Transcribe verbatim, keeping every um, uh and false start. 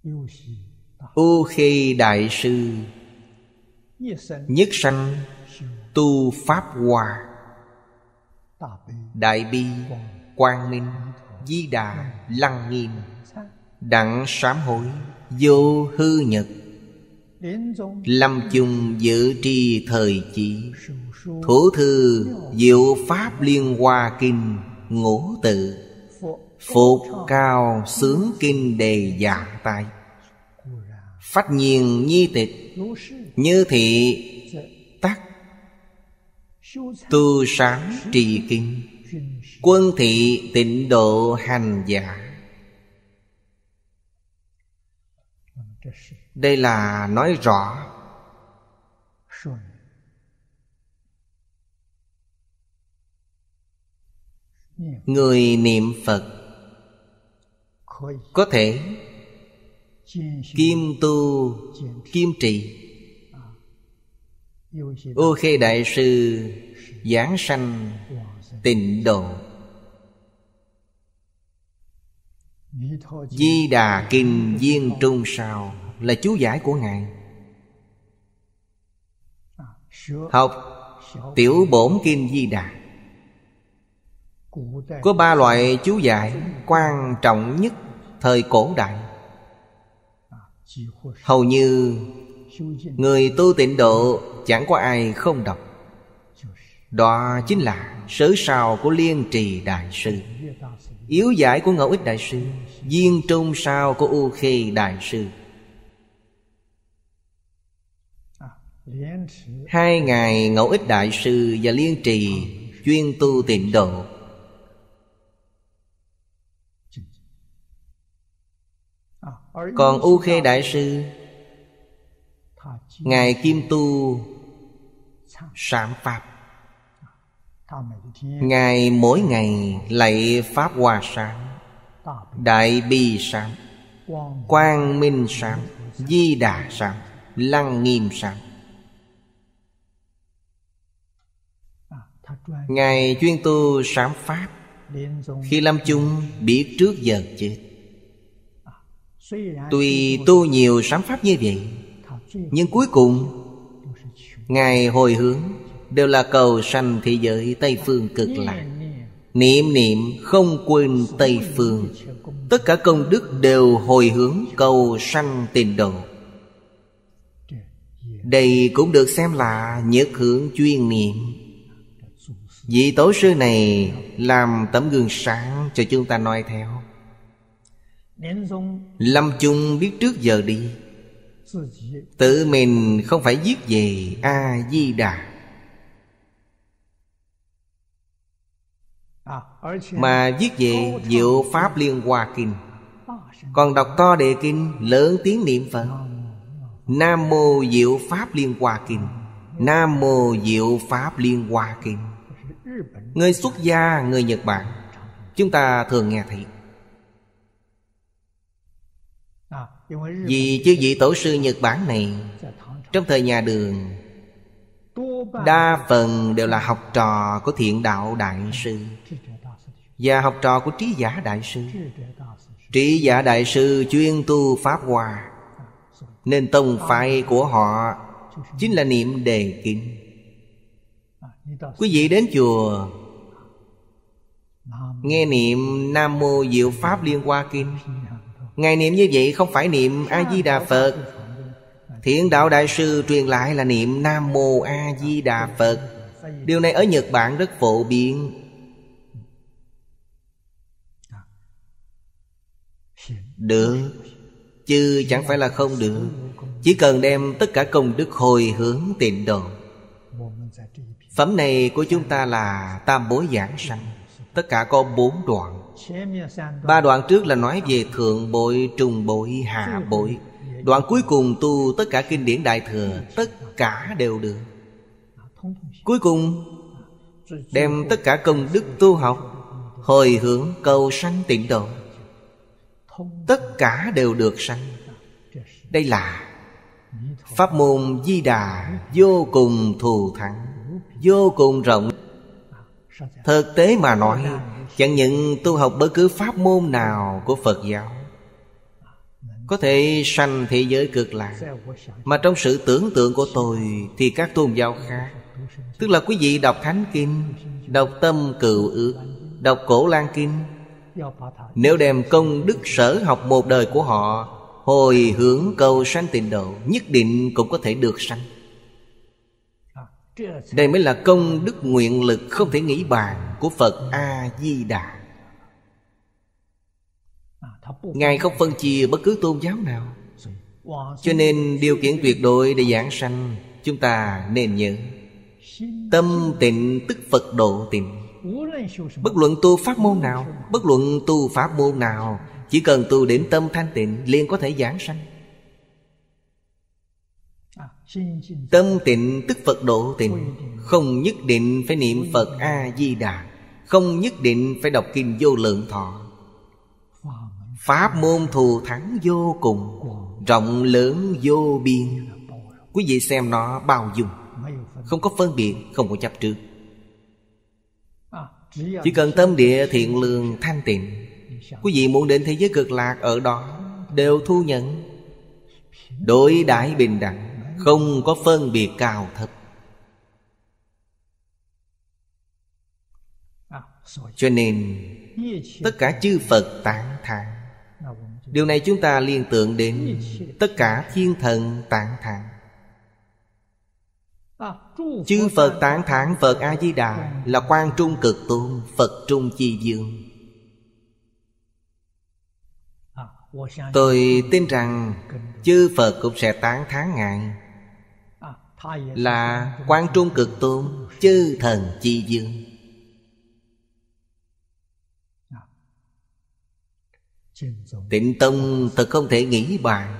U Khê Đại Sư nhất sanh tu Pháp Hoa, Đại Bi, Quang Minh, Di Đà, Lăng Nghiêm, đặng sám hối, vô hư nhật, lâm chung dự tri thời chỉ, thủ thư diệu Pháp Liên Hoa Kinh ngũ tự, phục cao sướng kinh đề dạ tai, phách nhiên nhi tịch, như thị tắc tu sáng trì kinh, quân thị tịnh độ hành giả. Đây là nói rõ người niệm Phật có thể kiêm tu kiêm trì. U Khê Đại Sư giảng sanh tịnh độ. Di Đà Kinh Viên Trung Sao là chú giải của Ngài. Học Tiểu Bổn Kinh Di Đà có ba loại chú giải quan trọng nhất thời cổ đại. Hầu như người tu tịnh độ chẳng có ai không đọc. Đó chính là Sớ Sao của Liên Trì Đại Sư, Yếu Giải của Ngẫu Ích Đại Sư, Viên Trung Sao của U Khê Đại Sư. Hai ngài Ngẫu Ích Đại Sư và Liên Trì chuyên tu tịnh độ. Còn U Khê Đại Sư, ngài kiêm tu sám pháp. Ngài mỗi ngày lạy Pháp Hoa Sám, Đại Bi Sám, Quang Minh Sám, Di Đà Sám, Lăng Nghiêm Sám. Ngài chuyên tu sám pháp. Khi lâm chung biết trước giờ chết. Tuy tu nhiều sám pháp như vậy, nhưng cuối cùng ngài hồi hướng đều là cầu sanh thế giới Tây Phương Cực Lạc. Niệm niệm không quên Tây Phương. Tất cả công đức đều hồi hướng cầu sanh tịnh độ. Đây cũng được xem là nhất hướng chuyên niệm. Vị tổ sư này làm tấm gương sáng cho chúng ta noi theo. Lâm chung biết trước giờ đi, tự mình không phải viết về A-di-đà, mà viết về Diệu Pháp Liên Hoa Kinh. Còn đọc to đề kinh, lớn tiếng niệm Phật: Nam Mô Diệu Pháp Liên Hoa Kinh, Nam Mô Diệu Pháp Liên Hoa Kinh. Người xuất gia, người Nhật Bản, chúng ta thường nghe thấy. Vì chư vị tổ sư Nhật Bản này trong thời nhà Đường đa phần đều là học trò của Thiện Đạo Đại Sư và học trò của Trí Giả Đại Sư. Trí Giả Đại Sư chuyên tu Pháp Hoa, nên tông phái của họ chính là niệm đề kinh. Quý vị đến chùa nghe niệm Nam Mô Diệu Pháp Liên Hoa Kinh, ngài niệm như vậy không phải niệm A-di-đà Phật. Thiện Đạo Đại Sư truyền lại là niệm Nam Mô A-di-đà Phật. Điều này ở Nhật Bản rất phổ biến. Được, chứ chẳng phải là không được. Chỉ cần đem tất cả công đức hồi hướng tịnh độ. Phẩm này của chúng ta là Tam Bối Giảng Sanh. Tất cả có bốn đoạn. Ba đoạn trước là nói về thượng bội, trung bội, hạ bội. Đoạn cuối cùng tu tất cả kinh điển Đại Thừa, tất cả đều được. Cuối cùng đem tất cả công đức tu học hồi hướng cầu sanh tịnh độ, tất cả đều được sanh. Đây là pháp môn Di Đà vô cùng thù thắng, vô cùng rộng. Thực tế mà nói, chẳng những tu học bất cứ pháp môn nào của Phật giáo có thể sanh thế giới cực lạc. Mà trong sự tưởng tượng của tôi thì các tôn giáo khác, tức là quý vị đọc Thánh Kinh, đọc Tâm Cựu Ước, đọc Cổ Lan Kinh, nếu đem công đức sở học một đời của họ hồi hướng cầu sanh tịnh độ, nhất định cũng có thể được sanh. Đây mới là công đức nguyện lực không thể nghĩ bàn của Phật A-di-đà. Ngài không phân chia bất cứ tôn giáo nào. Cho nên điều kiện tuyệt đối để giảng sanh, chúng ta nên nhớ: tâm tịnh tức Phật độ tịnh. Bất luận tu pháp môn nào, bất luận tu pháp môn nào, chỉ cần tu đến tâm thanh tịnh liền có thể giảng sanh. Tâm tịnh tức Phật độ tịnh. Không nhất định phải niệm Phật A-di-đà, không nhất định phải đọc kinh Vô Lượng Thọ. Pháp môn thù thắng vô cùng, rộng lớn vô biên. Quý vị xem nó bao dung, không có phân biệt, không có chấp trước. Chỉ cần tâm địa thiện lương thanh tịnh, quý vị muốn đến thế giới cực lạc ở đó đều thu nhận, đối đãi bình đẳng, không có phân biệt cao thấp. Cho nên tất cả chư Phật tán thán. Điều này chúng ta liên tưởng đến tất cả thiên thần tán thán. Chư Phật tán thán Phật A-di-đà là Quan Trung Cực Tôn, Phật Trung Chi Dương. Tôi tin rằng chư Phật cũng sẽ tán thán Ngài là Quan Trung Cực Tôn, chư thần Chi Dương. Tịnh Tông thật không thể nghĩ bàn.